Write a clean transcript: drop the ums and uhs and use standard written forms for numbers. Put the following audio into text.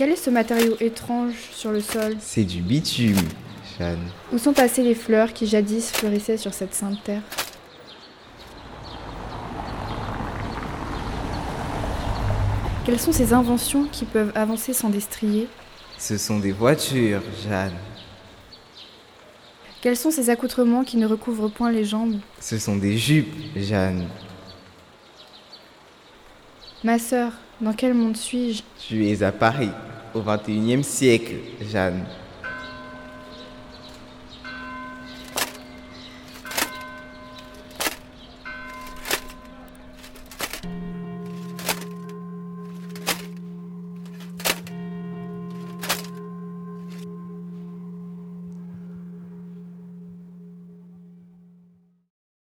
Quel est ce matériau étrange sur le sol? C'est du bitume, Jeanne. Où sont passées les fleurs qui jadis fleurissaient sur cette sainte terre? Quelles sont ces inventions qui peuvent avancer sans destrier? Ce sont des voitures, Jeanne. Quels sont ces accoutrements qui ne recouvrent point les jambes? Ce sont des jupes, Jeanne. Ma sœur, dans quel monde suis-je? Tu es à Paris, au XXIe siècle, Jeanne.